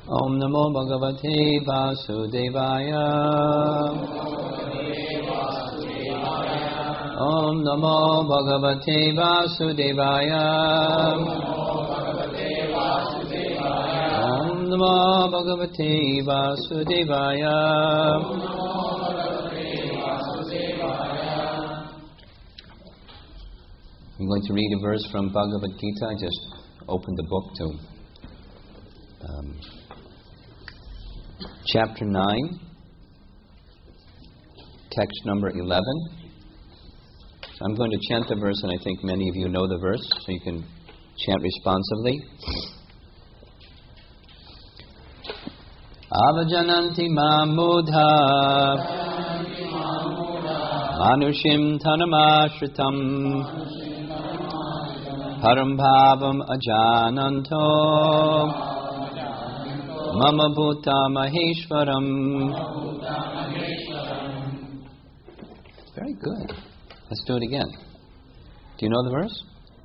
Om Namo Bhagavate Vasudevaya. Om Namo Bhagavate Vasudevaya. Om Namo Bhagavate Vasudevaya. I'm going to read a verse from Bhagavad Gita. I just opened the book to chapter 9, text number 11. So I'm going to chant the verse, and I think many of you know the verse, so you can chant responsively. Avajananti mamudha manushim tanamashritam param bhavam ajananto mama bhuta maheshwaram. Very good. Let's do it again. Do you know the verse?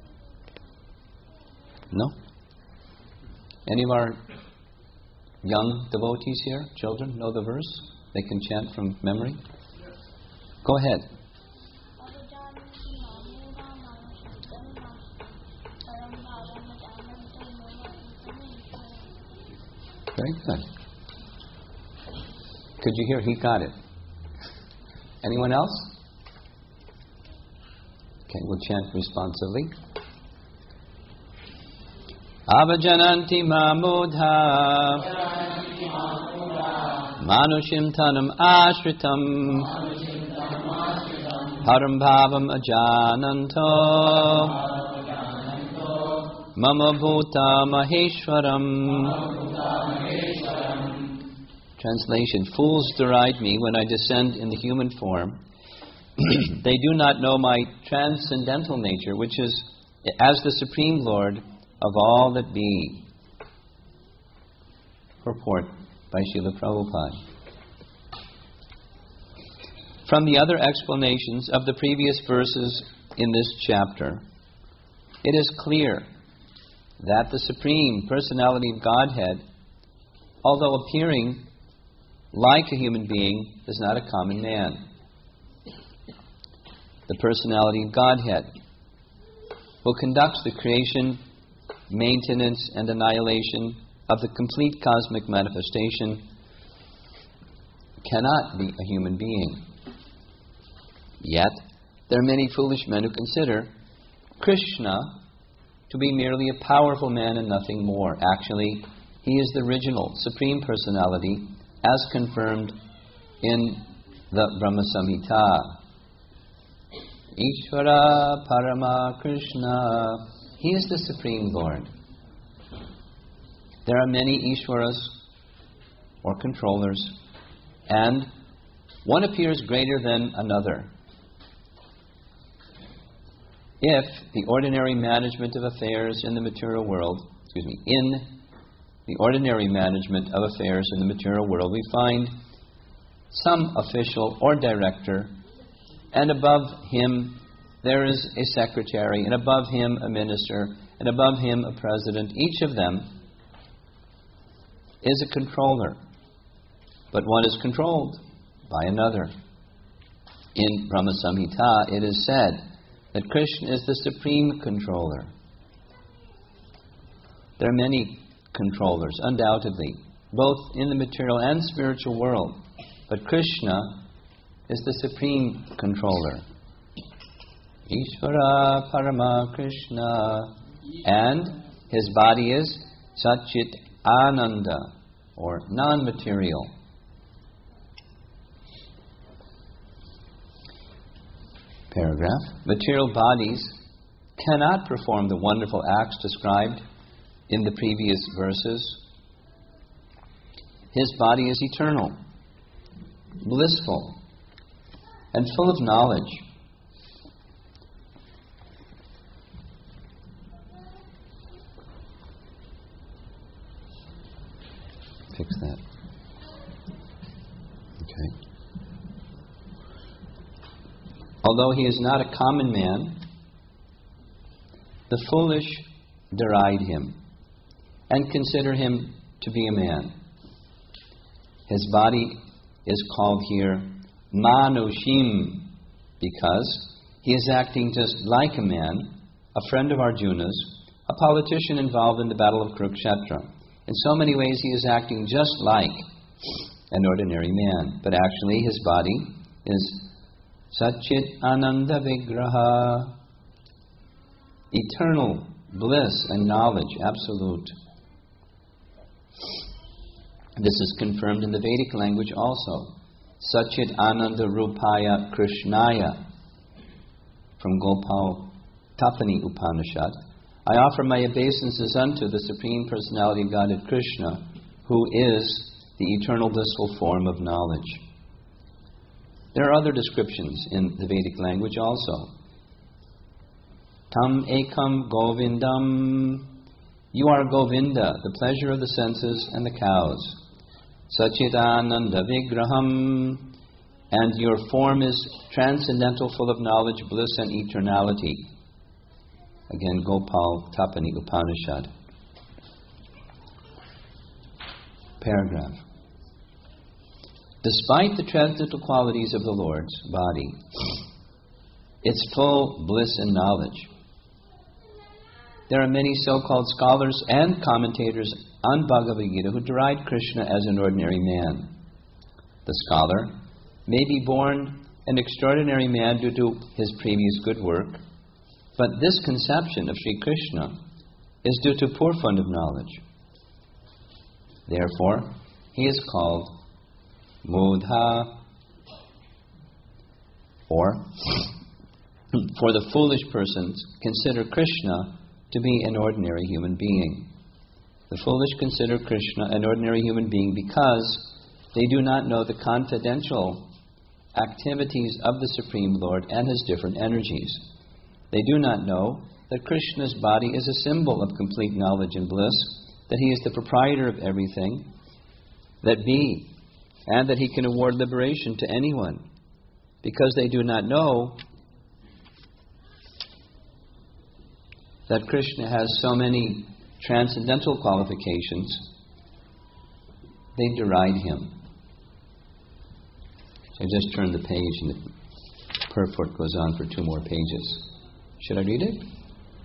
No? Any of our young devotees here, children, know the verse? They can chant from memory? Go ahead. Very good. Could you hear? He got it. Anyone else? Okay, we'll chant responsively. Avajananti mamudha manushim tanam ashritam param bhavam ajananto mama bhuta maheshwaram. Translation: Fools deride me when I descend in the human form. They do not know my transcendental nature, which is as the Supreme Lord of all that be. Purport by Srila Prabhupada. From the other explanations of the previous verses in this chapter, it is clear that the Supreme Personality of Godhead, although appearing like a human being, is not a common man. The Personality of Godhead, who conducts the creation, maintenance, and annihilation of the complete cosmic manifestation, cannot be a human being. Yet, there are many foolish men who consider Krishna to be merely a powerful man and nothing more. Actually, he is the original Supreme Personality, as confirmed in the Brahma Samhita. Ishvara Parama Krishna. He is the Supreme Lord. There are many Ishwaras, or controllers, and one appears greater than another. If the ordinary management of affairs in the material world, in the ordinary management of affairs in the material world, we find some official or director, and above him there is a secretary, and above him a minister, and above him a president. Each of them is a controller, but one is controlled by another. In Brahma Samhita it is said that Krishna is the supreme controller. There are many controllers, undoubtedly, both in the material and spiritual world, but Krishna is the supreme controller. Ishvara Parama Krishna, and his body is Satchit Ananda, or non-material. Paragraph. Material bodies cannot perform the wonderful acts described in the previous verses. His body is eternal, blissful, and full of knowledge. Fix that. Okay. Although he is not a common man, the foolish deride him and consider him to be a man. His body is called here Manushim because he is acting just like a man, a friend of Arjuna's, a politician involved in the battle of Kurukshetra. In so many ways he is acting just like an ordinary man, but actually his body is Satchit Ananda Vigraha, eternal bliss and knowledge, absolute. This is confirmed in the Vedic language also. Satchit Ananda Rupaya Krishnaya, from Gopal Tapani Upanishad. I offer my obeisances unto the Supreme Personality of Godhead Krishna, who is the eternal blissful form of knowledge. There are other descriptions in the Vedic language also. Tam ekam govindam. You are Govinda, the pleasure of the senses and the cows. Sachidananda vigraham. And your form is transcendental, full of knowledge, bliss, and eternality. Again, Gopal Tapani Upanishad. Paragraph. Despite the transcendental qualities of the Lord's body, its full bliss and knowledge, there are many so-called scholars and commentators on Bhagavad Gita who deride Krishna as an ordinary man. The scholar may be born an extraordinary man due to his previous good work, but this conception of Sri Krishna is due to poor fund of knowledge. Therefore, he is called Mudha, or for the foolish persons consider Krishna to be an ordinary human being. The foolish consider Krishna an ordinary human being because they do not know the confidential activities of the Supreme Lord and his different energies. They do not know that Krishna's body is a symbol of complete knowledge and bliss, that he is the proprietor of everything that be, and that he can award liberation to anyone. Because they do not know that Krishna has so many transcendental qualifications, they deride him. So I just turned the page and the purport goes on for 2 more pages. Should I read it?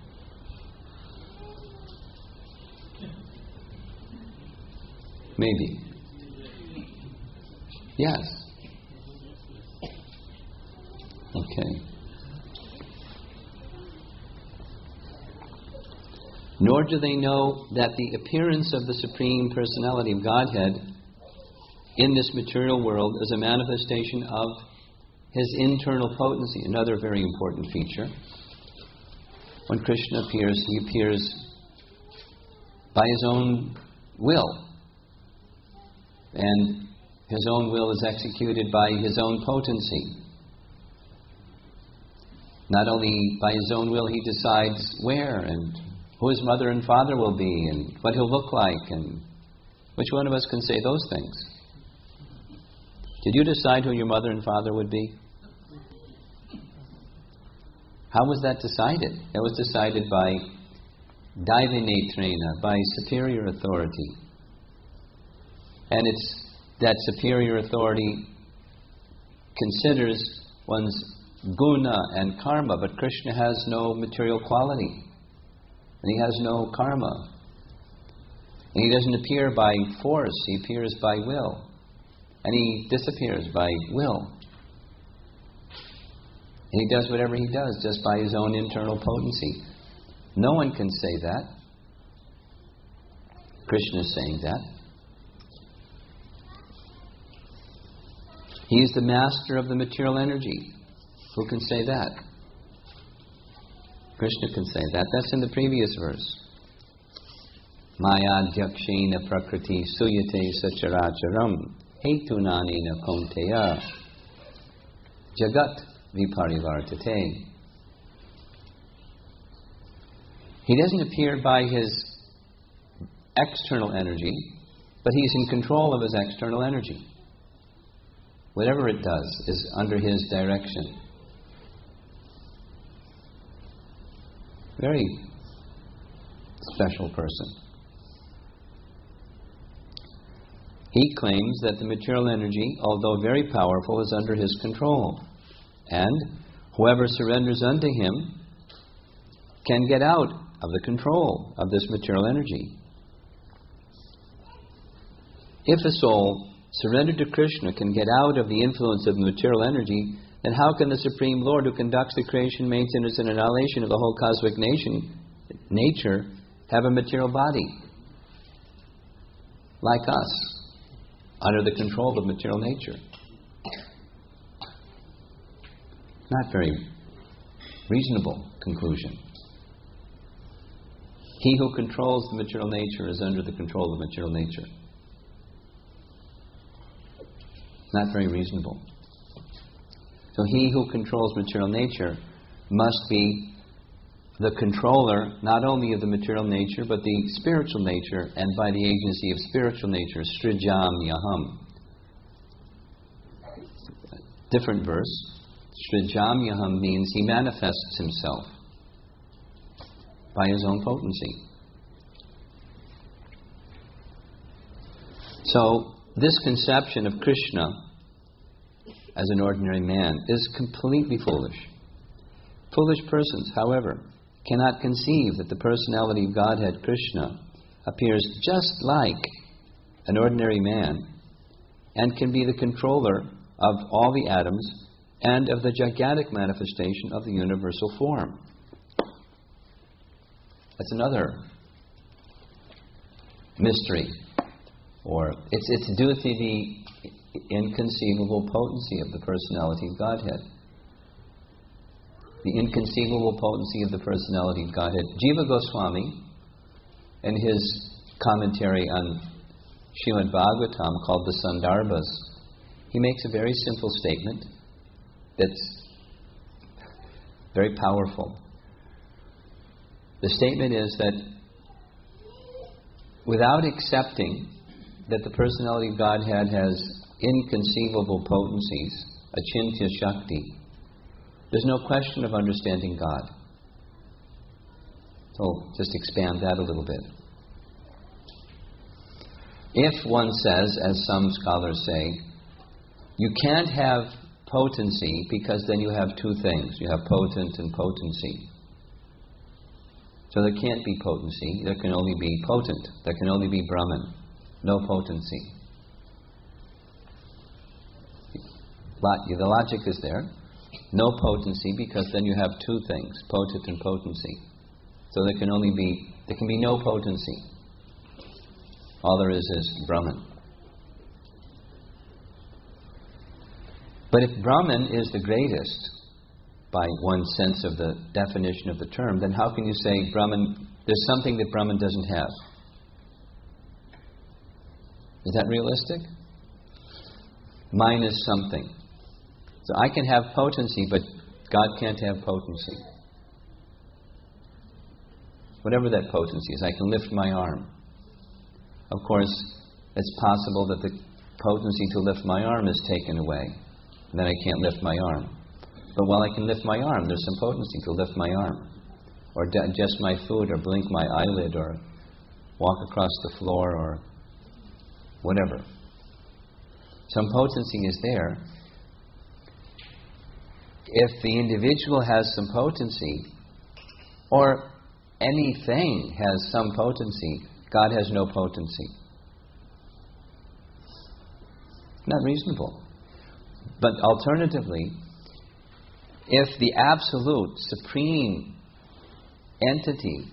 Maybe. Yes. Okay. Nor do they know that the appearance of the Supreme Personality of Godhead in this material world is a manifestation of his internal potency, another very important feature. When Krishna appears, he appears by his own will. And his own will is executed by his own potency. Not only by his own will, he decides where and who his mother and father will be and what he'll look like, and which one of us can say those things? Did you decide who your mother and father would be? How was that decided? It was decided by Daivanetrena, by superior authority. And it's that superior authority considers one's guna and karma, but Krishna has no material quality. And he has no karma. And he doesn't appear by force, he appears by will. And he disappears by will. And he does whatever he does just by his own internal potency. No one can say that. Krishna is saying that. He is the master of the material energy. Who can say that? Krishna can say that. That's in the previous verse. Maya dhyakshena prakriti suyate sacharacharam hetunanena konteya jagat viparivartate. He doesn't appear by his external energy, but he's in control of his external energy. Whatever it does is under his direction. Very special person. He claims that the material energy, although very powerful, is under his control. And whoever surrenders unto him can get out of the control of this material energy. If a soul surrendered to Krishna can get out of the influence of the material energy, then how can the Supreme Lord, who conducts the creation, maintenance, and annihilation of the whole cosmic nature, have a material body like us, under the control of material nature? Not very reasonable conclusion. He who controls the material nature is under the control of material nature. Not very reasonable. So he who controls material nature must be the controller not only of the material nature but the spiritual nature, and by the agency of spiritual nature, Srijam Yaham. Different verse. Srijam Yaham means he manifests himself by his own potency. So this conception of Krishna as an ordinary man is completely foolish. Foolish persons, however, cannot conceive that the personality of Godhead, Krishna, appears just like an ordinary man and can be the controller of all the atoms and of the gigantic manifestation of the universal form. That's another mystery, or it's due to the inconceivable potency of the personality of Godhead. The inconceivable potency of the personality of Godhead. Jiva Goswami, in his commentary on Srimad Bhagavatam called the Sandarbhas, he makes a very simple statement that's very powerful. The statement is that without accepting that the personality of Godhead has inconceivable potencies, achintya shakti, there's no question of understanding God. So just expand that a little bit. If one says, as some scholars say, you can't have potency because then you have two things. You have potent and potency. So there can't be potency. There can only be potent. There can only be Brahman. No potency. The logic is there. No potency because then you have two things, potent and potency. So there can be no potency. All there is Brahman. But if Brahman is the greatest, by one sense of the definition of the term, then how can you say Brahman, there's something that Brahman doesn't have? Is that realistic? Mine is something. So I can have potency, but God can't have potency. Whatever that potency is, I can lift my arm. Of course, it's possible that the potency to lift my arm is taken away, and then I can't lift my arm. But while I can lift my arm, there's some potency to lift my arm, or digest my food, or blink my eyelid, or walk across the floor, or whatever. Some potency is there. If the individual has some potency, or anything has some potency, God has no potency. Not reasonable. But alternatively, if the absolute, supreme entity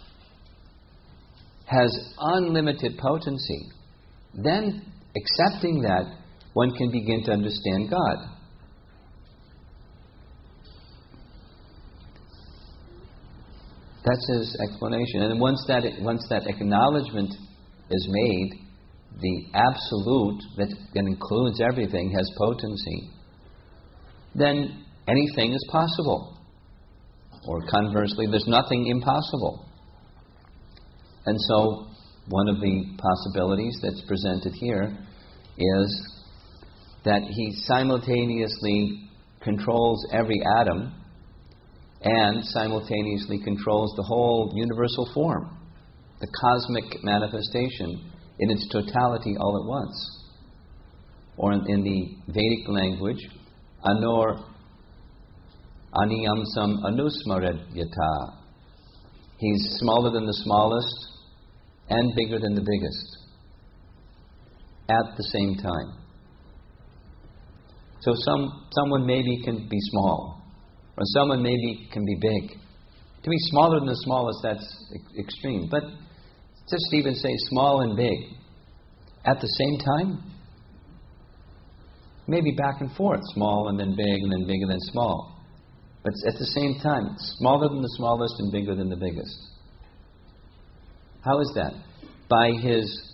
has unlimited potency, then accepting that, one can begin to understand God. That's his explanation. And once that acknowledgement is made, the absolute that includes everything has potency, then anything is possible. Or conversely, there's nothing impossible. And so, one of the possibilities that's presented here is that he simultaneously controls every atom and simultaneously controls the whole universal form, the cosmic manifestation in its totality all at once. Or in the Vedic language, Anor Aniyamsam Anusmared Yata. He's smaller than the smallest and bigger than the biggest at the same time. So someone maybe can be small, or someone maybe can be big. To be smaller than the smallest, that's extreme. But just even say small and big at the same time, maybe back and forth, small and then big and then bigger than small. But at the same time, smaller than the smallest and bigger than the biggest. How is that? By his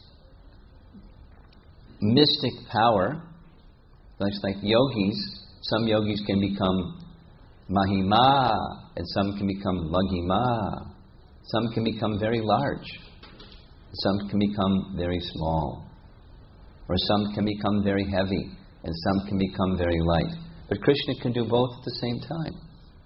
mystic power, like yogis, some yogis can become Mahima, and some can become Laghima. Some can become very large. Some can become very small. Or some can become very heavy, and some can become very light. But Krishna can do both at the same time.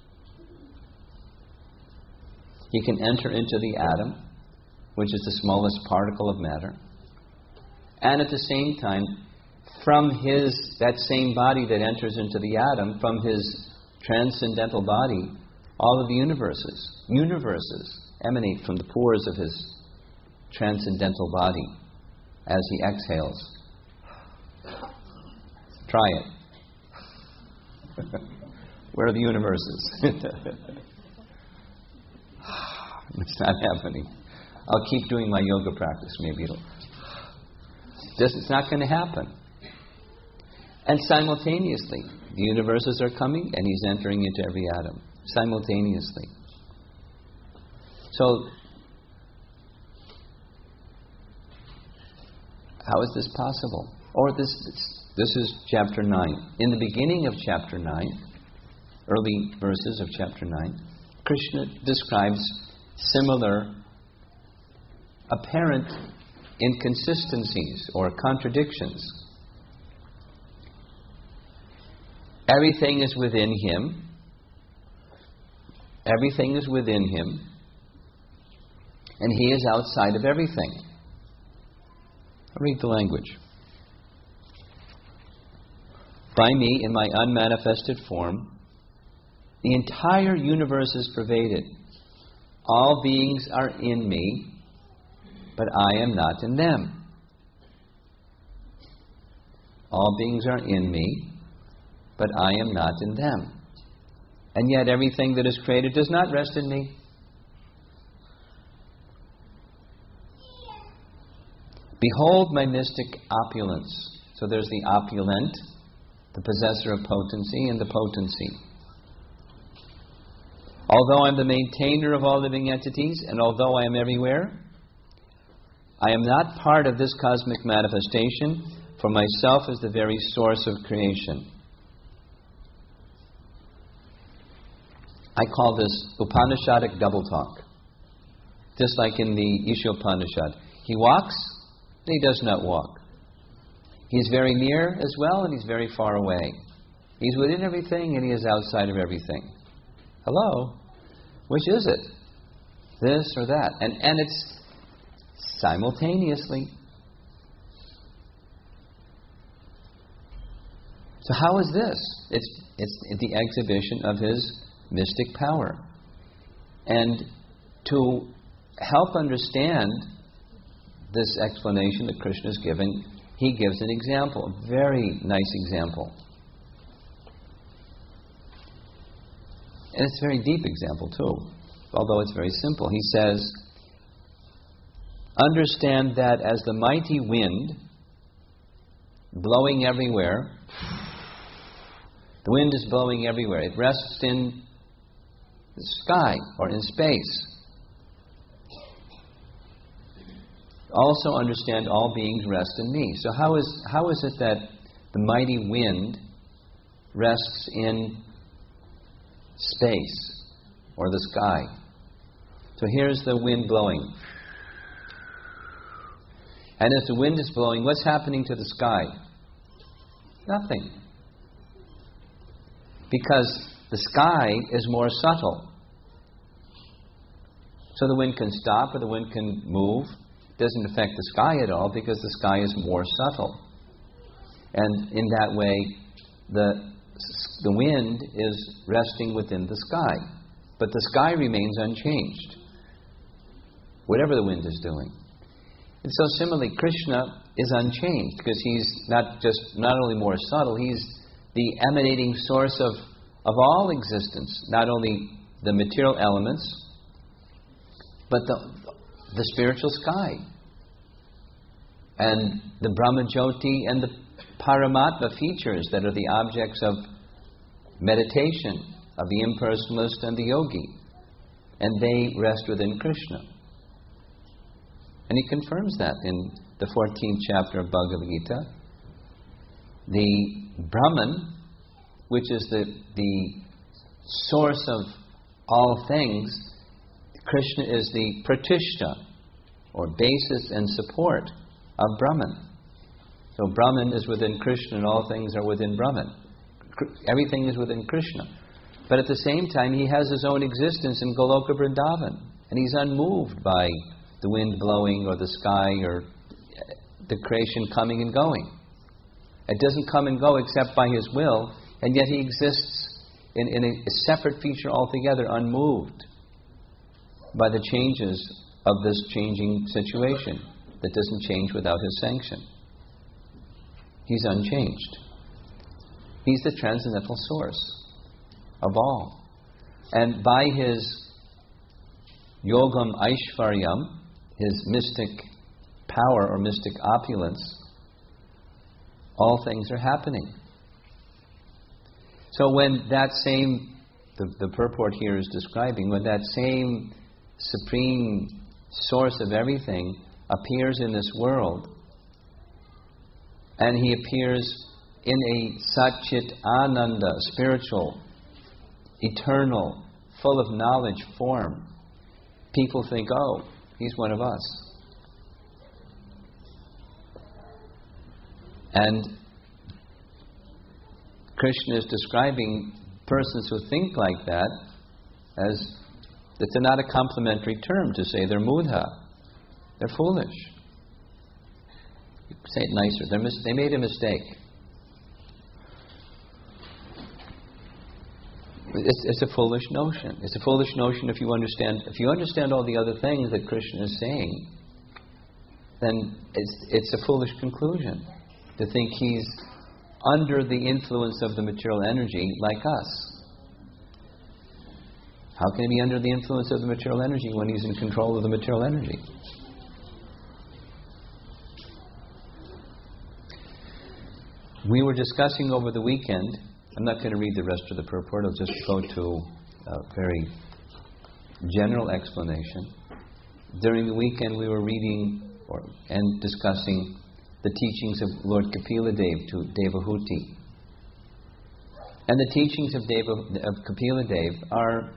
He can enter into the atom, which is the smallest particle of matter, and at the same time, from that same body that enters into the atom, from his transcendental body, all of the universes emanate from the pores of his transcendental body as he exhales. Try it. Where are the universes? It's not happening. I'll keep doing my yoga practice. Maybe it's not going to happen. And simultaneously, the universes are coming and he's entering into every atom. Simultaneously. So, how is this possible? Or this is chapter 9. In the beginning of chapter 9, early verses of chapter 9, Krishna describes similar apparent inconsistencies or contradictions. Everything is within him. Everything is within him. And he is outside of everything. I'll read the language. By me, in my unmanifested form, the entire universe is pervaded. All beings are in me, but I am not in them. All beings are in me, but I am not in them. And yet everything that is created does not rest in me. Behold my mystic opulence. So there's the opulent, the possessor of potency, and the potency. Although I'm the maintainer of all living entities, and although I am everywhere, I am not part of this cosmic manifestation, for myself is the very source of creation. I call this Upanishadic double talk. Just like in the Ishopanishad. He walks, and he does not walk. He's very near as well, and he's very far away. He's within everything, and he is outside of everything. Hello? Which is it? This or that? And it's simultaneously. So how is this? It's the exhibition of his mystic power. And to help understand this explanation that Krishna is giving, he gives an example, a very nice example. And it's a very deep example too, although it's very simple. He says, understand that as the mighty wind blowing everywhere, the wind is blowing everywhere. It rests in the sky or in space. Also understand all beings rest in me. So how is it that the mighty wind rests in space or the sky? So here's the wind blowing. And as the wind is blowing, what's happening to the sky? Nothing. Because the sky is more subtle. So the wind can stop or the wind can move, doesn't affect the sky at all because the sky is more subtle. And in that way, the wind is resting within the sky. But the sky remains unchanged, whatever the wind is doing. And so similarly, Krishna is unchanged because he's not only more subtle, he's the emanating source of all existence, not only the material elements, but the spiritual sky. And the Brahmajyoti and the Paramatma features that are the objects of meditation, of the impersonalist and the yogi. And they rest within Krishna. And he confirms that in the 14th chapter of Bhagavad Gita. The Brahman, which is the source of all things, Krishna is the pratishta, or basis and support of Brahman. So Brahman is within Krishna and all things are within Brahman. Everything is within Krishna. But at the same time, he has his own existence in Goloka Vrindavan. And he's unmoved by the wind blowing or the sky or the creation coming and going. It doesn't come and go except by his will, and yet he exists in a separate feature altogether, unmoved by the changes of this changing situation that doesn't change without his sanction. He's unchanged. He's the transcendental source of all. And by his yogam aishvaryam, his mystic power or mystic opulence, all things are happening. So when that same, the purport here is describing, when that same supreme source of everything appears in this world, and he appears in a Satchit Ananda, spiritual, eternal, full of knowledge form, people think, oh, he's one of us. And Krishna is describing persons who think like that as that they're not a complimentary term to say they're mudha. They're foolish. You say it nicer. They made a mistake. It's a foolish notion. It's a foolish notion if you understand all the other things that Krishna is saying, then it's a foolish conclusion to think he's under the influence of the material energy like us. How can he be under the influence of the material energy when he's in control of the material energy? We were discussing over the weekend, I'm not going to read the rest of the purport, I'll just go to a very general explanation. During the weekend we were reading and discussing the teachings of Lord Kapila Dev to Devahuti. And the teachings of Kapila Dev are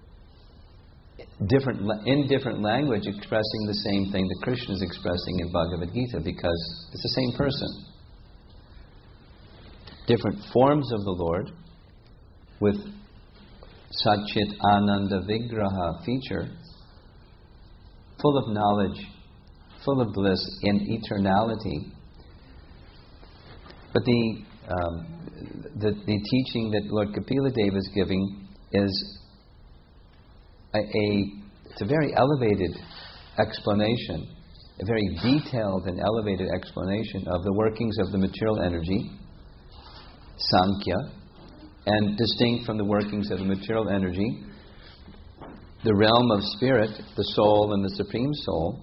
in different language expressing the same thing that Krishna is expressing in Bhagavad Gita, because it's the same person. Different forms of the Lord with Satchit Ananda Vigraha feature, full of knowledge, full of bliss in eternality. But the teaching that Lord Kapila Dev is giving is it's a very elevated explanation, a very detailed and elevated explanation of the workings of the material energy, Sankhya, and distinct from the workings of the material energy, the realm of spirit, the soul and the Supreme Soul,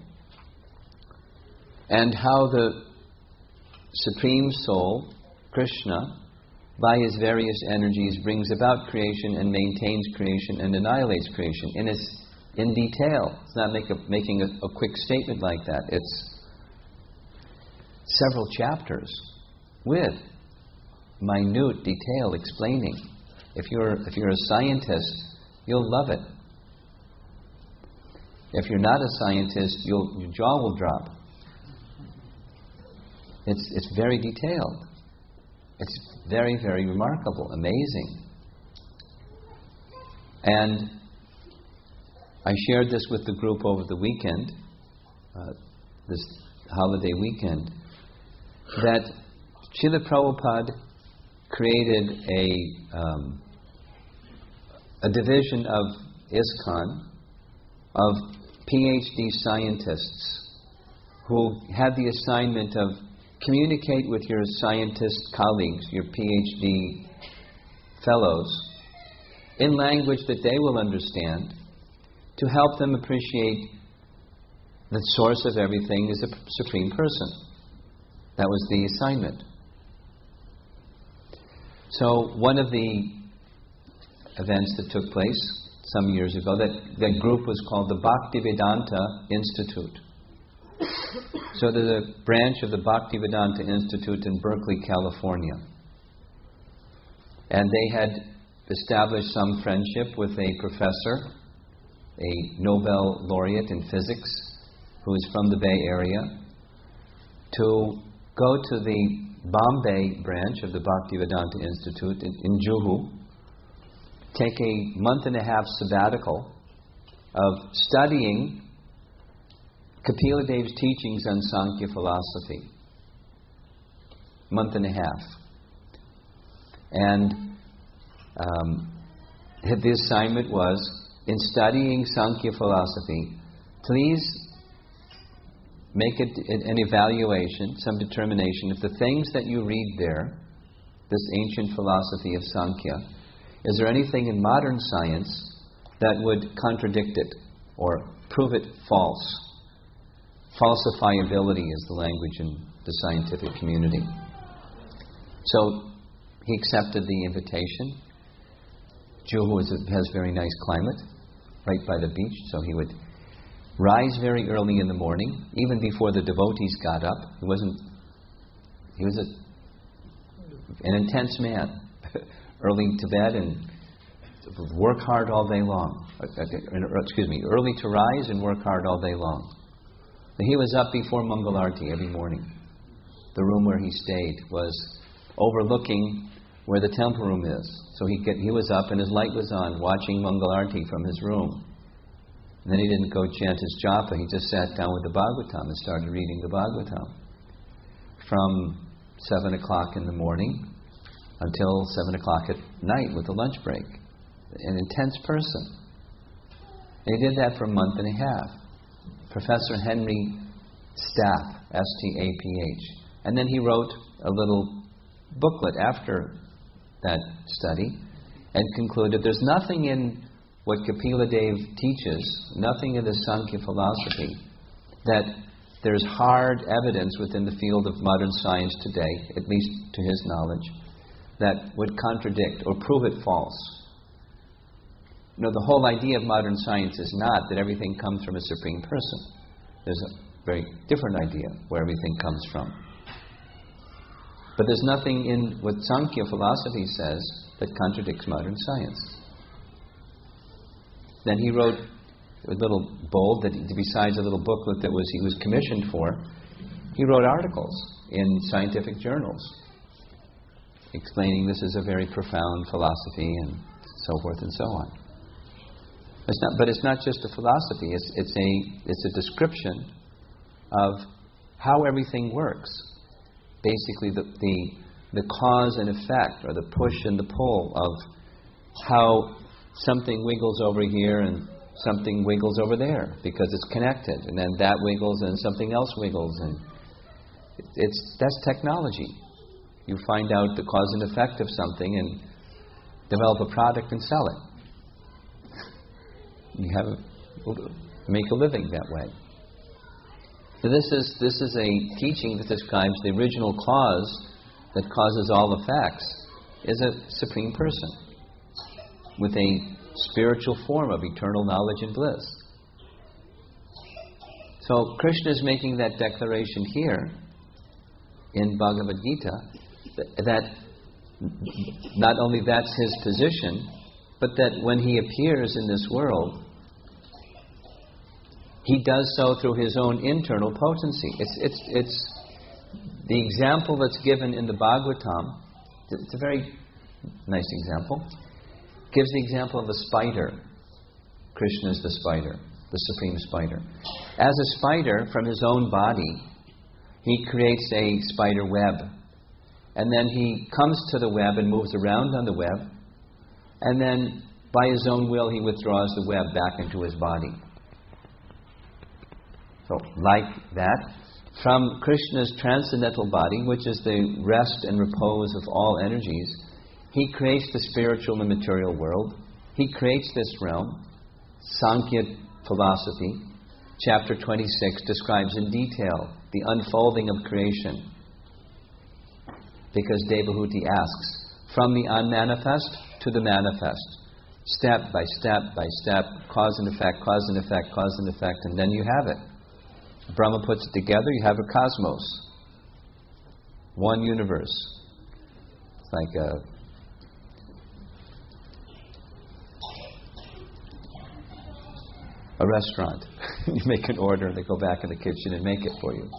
and how the Supreme Soul, Krishna, by his various energies brings about creation and maintains creation and annihilates creation. And it's in detail. It's not making a quick statement like that. It's several chapters with minute detail explaining. If you're a scientist, you'll love it. If you're not a scientist, your jaw will drop. It's very detailed. It's very, very remarkable, amazing. And I shared this with the group over the weekend. this holiday weekend, that Srila Prabhupada created a division of ISKCON of PhD scientists who had the assignment of communicate with your scientist colleagues, your PhD fellows, in language that they will understand, to help them appreciate the source of everything is a Supreme Person. That was the assignment. So one of the events that took place some years ago, that group was called the Bhaktivedanta Institute. So there's a branch of the Bhaktivedanta Institute in Berkeley, California. And they had established some friendship with a professor, a Nobel laureate in physics, who is from the Bay Area, to go to the Bombay branch of the Bhaktivedanta Institute in Juhu, take a month-and-a-half sabbatical of studying Kapila Dev's teachings on Sankhya philosophy. Month and a half. And the assignment was, in studying Sankhya philosophy, please make an evaluation, some determination, if the things that you read there, this ancient philosophy of Sankhya, is there anything in modern science that would contradict it or prove it false? Falsifiability is the language in the scientific community. So he accepted the invitation. Juhu has very nice climate, right by the beach, so he would rise very early in the morning, even before the devotees got up. He was an intense man. Early to bed and work hard all day long. Early to rise and work hard all day long. He was up before Mangalarti every morning. The room where he stayed was overlooking where the temple room is. So he was up and his light was on, watching Mangalarti from his room. And then he didn't go chant his japa, he just sat down with the Bhagavatam and started reading the Bhagavatam. From 7 o'clock in the morning until 7 o'clock at night with a lunch break. An intense person. And he did that for a month and a half. Professor Henry Stapp, S-T-A-P-H. And then he wrote a little booklet after that study and concluded there's nothing in what Kapila Dev teaches, nothing in the Sankhya philosophy, that there's hard evidence within the field of modern science today, at least to his knowledge, that would contradict or prove it false. You know, the whole idea of modern science is not that everything comes from a Supreme Person. There's a very different idea where everything comes from. But there's nothing in what Sankhya philosophy says that contradicts modern science. Then he wrote a little bold, that besides a little booklet that he was commissioned for, he wrote articles in scientific journals explaining this is a very profound philosophy and so forth and so on. But it's not just a philosophy. It's a description of how everything works. Basically, the cause and effect, or the push and the pull of how something wiggles over here and something wiggles over there because it's connected, and then that wiggles and something else wiggles, and that's technology. You find out the cause and effect of something and develop a product and sell it. You make a living that way. So this is a teaching that describes the original cause that causes all effects is a Supreme Person with a spiritual form of eternal knowledge and bliss. So Krishna is making that declaration here in Bhagavad Gita that not only that's his position, but that when he appears in this world, he does so through his own internal potency. It's the example that's given in the Bhagavatam. It's a very nice example. Gives the example of a spider. Krishna is the spider. the supreme spider. As a spider, from his own body, he creates a spider web. And then he comes to the web and moves around on the web. And then, by his own will, he withdraws the web back into his body. So, like that, from Krishna's transcendental body, which is the rest and repose of all energies, he creates the spiritual and material world. He creates this realm. Sankhya philosophy, chapter 26, describes in detail the unfolding of creation. Because Devahuti asks, from the unmanifest to the manifest, step by step by step, cause and effect, cause and effect, cause and effect, and then you have it. Brahma puts it together, you have a cosmos. One universe. It's like a restaurant. You make an order and they go back in the kitchen and make it for you.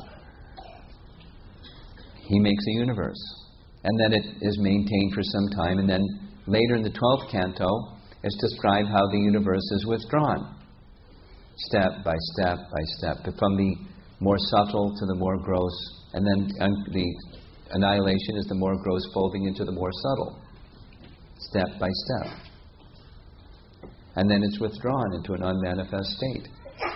He makes a universe. And then it is maintained for some time, and then later in the 12th canto, it's described how the universe is withdrawn. Step by step by step, from the more subtle to the more gross, and then the annihilation is the more gross folding into the more subtle, step by step. And then it's withdrawn into an unmanifest state,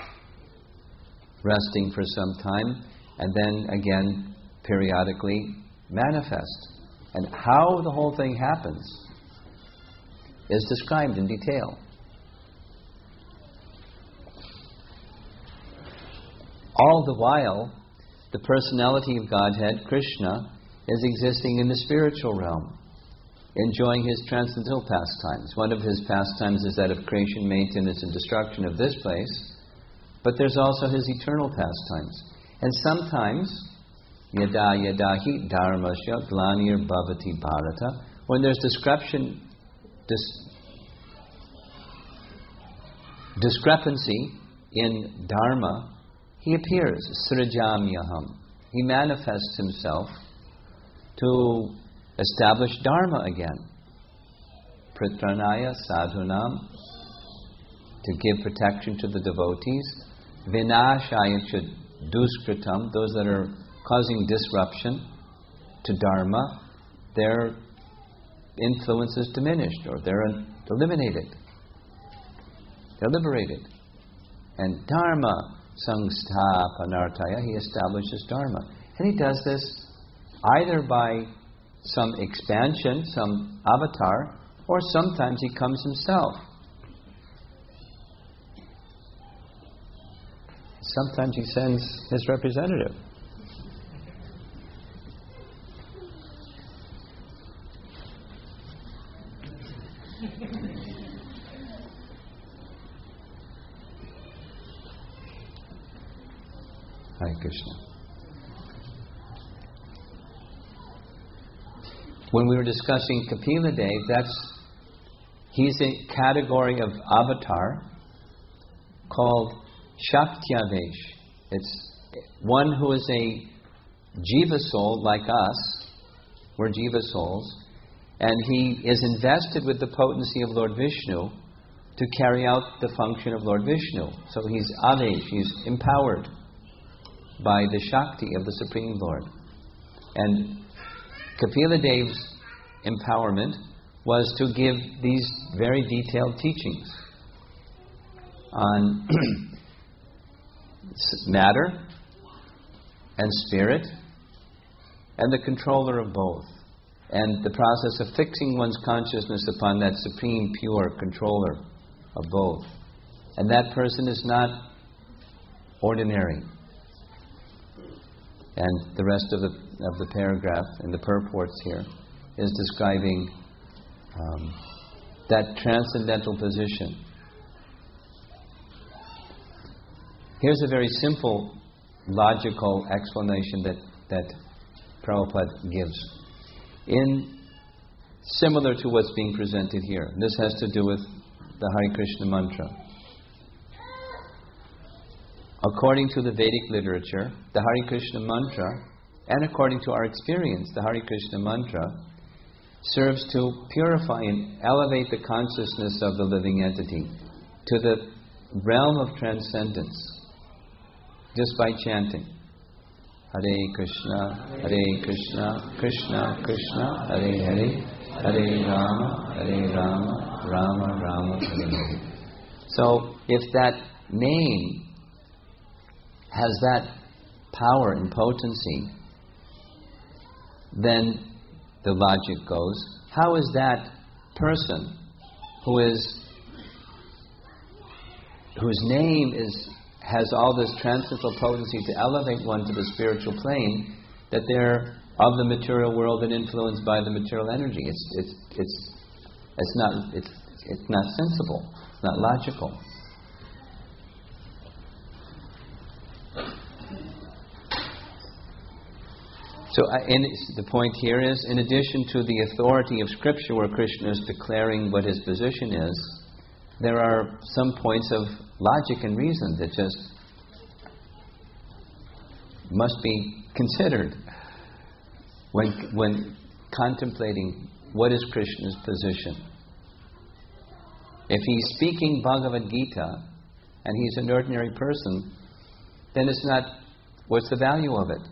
resting for some time, and then again, periodically manifest. And how the whole thing happens is described in detail. All the while, the personality of Godhead, Krishna, is existing in the spiritual realm, enjoying his transcendental pastimes. One of his pastimes is that of creation, maintenance, and destruction of this place, but there's also his eternal pastimes. And sometimes, yada yadahi dharmasya glanir bhavati bharata, when there's discrepancy in dharma, he appears, srajamyaham. He manifests himself to establish dharma again. Pritranaya sadhunam, to give protection to the devotees. Vinashaya duskritam, those that are causing disruption to dharma, their influence is diminished, or they're eliminated. They're liberated. And dharma sangsthapanartaya, he establishes dharma. And he does this either by some expansion, some avatar, or sometimes he comes himself. Sometimes he sends his representative. Hare Krishna. When we were discussing Kapila Dev, he's a category of avatar called Shaktyavesh. It's one who is a Jiva soul like us. We're Jiva souls. And he is invested with the potency of Lord Vishnu to carry out the function of Lord Vishnu. So he's Avesh, he's empowered by the Shakti of the Supreme Lord. And Kapila Dev's empowerment was to give these very detailed teachings on matter and spirit and the controller of both, and the process of fixing one's consciousness upon that supreme, pure controller of both. And that person is not ordinary. And the rest of the paragraph and the purports here is describing that transcendental position. Here's a very simple, logical explanation that Prabhupada gives, similar to what's being presented here. This has to do with the Hare Krishna mantra. According to the Vedic literature, the Hare Krishna mantra, and according to our experience, the Hare Krishna mantra serves to purify and elevate the consciousness of the living entity to the realm of transcendence just by chanting. Hare Krishna, Krishna Krishna, Hare Hare, Hare Rama, Rama Rama, Hare Hare. So if that name has that power and potency, then the logic goes, how is that person whose name has all this transcendental potency to elevate one to the spiritual plane, that they're of the material world and influenced by the material energy? It's not sensible. It's not logical. So, the point here is, in addition to the authority of Scripture, where Krishna is declaring what his position is, there are some points of logic and reason that just must be considered when contemplating what is Krishna's position. If he's speaking Bhagavad Gita and he's an ordinary person, then it's not, what's the value of it?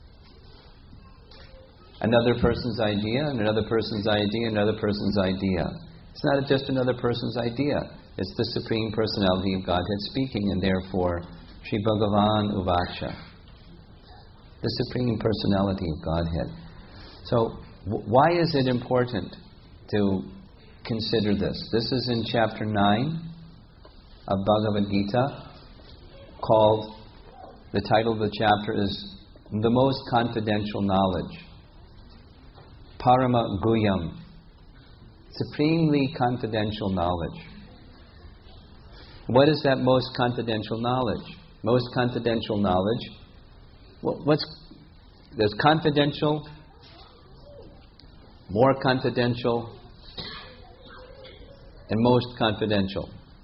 Another person's idea, and another person's idea, and another person's idea. It's not just another person's idea. It's the Supreme Personality of Godhead speaking, and therefore, Sri Bhagavan Uvacha. The Supreme Personality of Godhead. So, why is it important to consider this? This is in chapter 9 of Bhagavad Gita, called, the title of the chapter is The Most Confidential Knowledge. Parama Guyam. Supremely confidential knowledge. What is that most confidential knowledge? Most confidential knowledge. There's confidential, more confidential, and most confidential.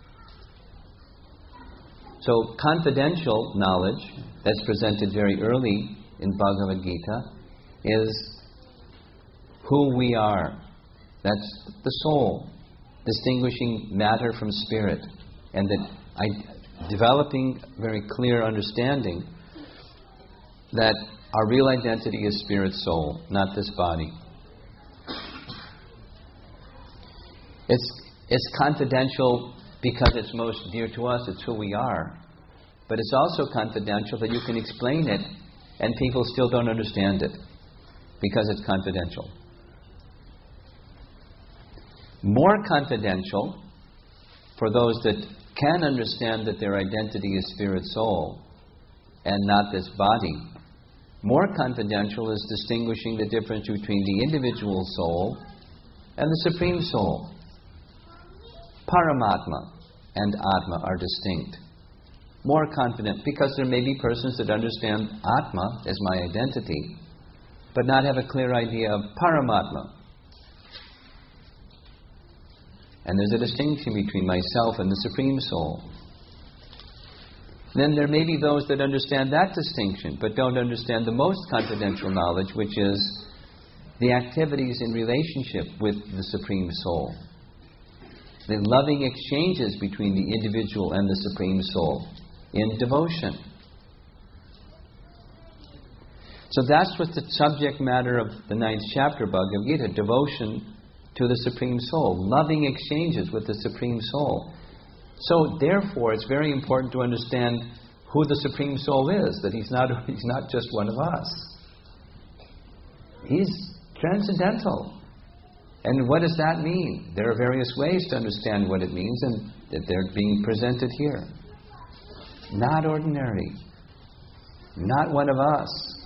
So confidential knowledge, that's presented very early in Bhagavad Gita, is who we are. That's the soul, distinguishing matter from spirit, and that developing very clear understanding that our real identity is spirit soul, not this body. It's confidential because it's most dear to us, it's who we are. But it's also confidential that you can explain it and people still don't understand it because it's confidential. More confidential for those that can understand that their identity is spirit soul and not this body. More confidential is distinguishing the difference between the individual soul and the supreme soul. Paramatma and Atma are distinct. More confident, because there may be persons that understand Atma as my identity, but not have a clear idea of Paramatma. And there's a distinction between myself and the Supreme Soul. Then there may be those that understand that distinction, but don't understand the most confidential knowledge, which is the activities in relationship with the Supreme Soul. The loving exchanges between the individual and the Supreme Soul in devotion. So that's what the subject matter of the 9th chapter of Bhagavad Gita, devotion to the Supreme Soul, loving exchanges with the Supreme Soul. So therefore, it's very important to understand who the Supreme Soul is, that he's not just one of us. He's transcendental. And what does that mean? There are various ways to understand what it means, and that they're being presented here. Not ordinary. Not one of us.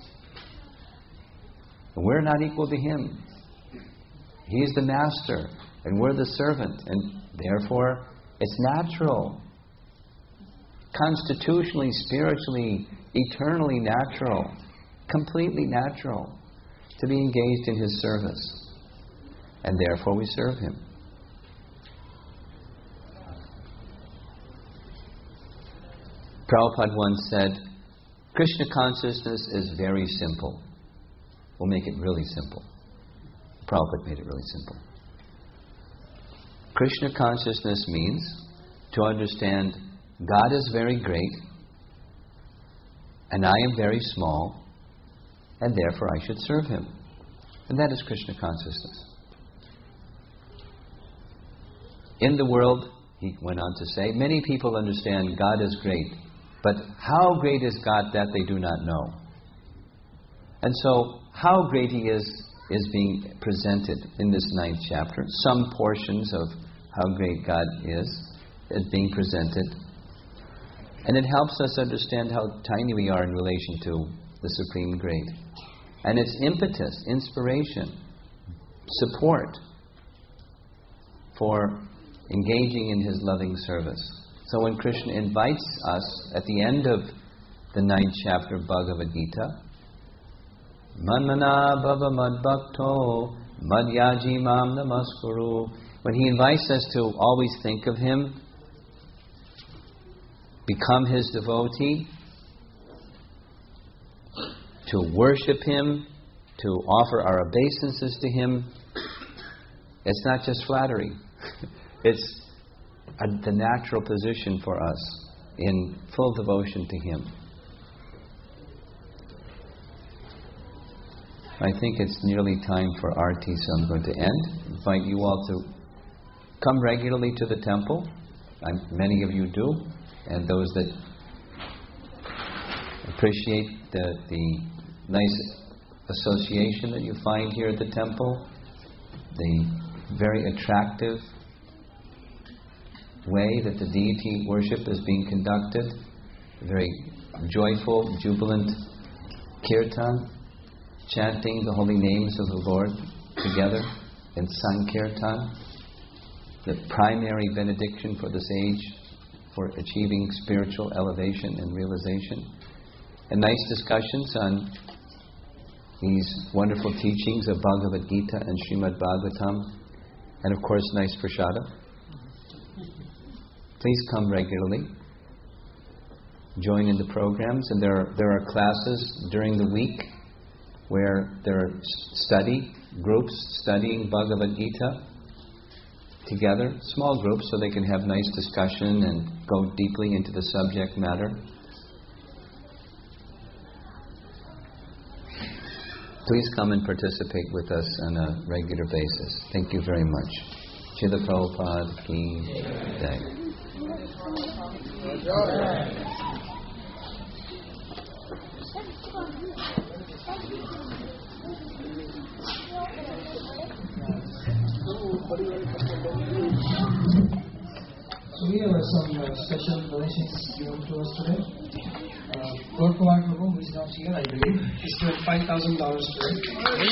We're not equal to him. He's the master, and we're the servant, and therefore it's natural. Constitutionally, spiritually, eternally natural. Completely natural to be engaged in his service. And therefore we serve him. Prabhupada once said, Krishna consciousness is very simple. We'll make it really simple. Prabhupada made it really simple. Krishna consciousness means to understand God is very great, and I am very small, and therefore I should serve Him. And that is Krishna consciousness. In the world, he went on to say, many people understand God is great, but how great is God that they do not know. And so, how great He is being presented in this 9th chapter. Some portions of how great God is being presented. And it helps us understand how tiny we are in relation to the Supreme Great. And its impetus, inspiration, support for engaging in His loving service. So when Krishna invites us at the end of the 9th chapter of Bhagavad Gita, Manmana bhava madbhakto madhyaji mam namaskuru. When He invites us to always think of Him, become His devotee, to worship Him, to offer our obeisances to Him, it's not just flattery. It's the natural position for us in full devotion to Him. I think it's nearly time for Arti, so I'm going to end. Invite you all to come regularly to the temple. Many of you do, and those that appreciate the nice association that you find here at the temple, the very attractive way that the deity worship is being conducted, very joyful, jubilant kirtan, chanting the holy names of the Lord together in Sankirtan, the primary benediction for this age for achieving spiritual elevation and realization, and nice discussions on these wonderful teachings of Bhagavad Gita and Srimad Bhagavatam, and of course nice prasada. Please come regularly. Join in the programs, and there are classes during the week where there are study groups studying Bhagavad Gita together, small groups, so they can have nice discussion and go deeply into the subject matter. Please come and participate with us on a regular basis. Thank you very much. Srila Prabhupada Ki Jai. So we have some special donations given to us today. Gaur Kumar Prabhu, who is not here, I believe, is given $5,000 today.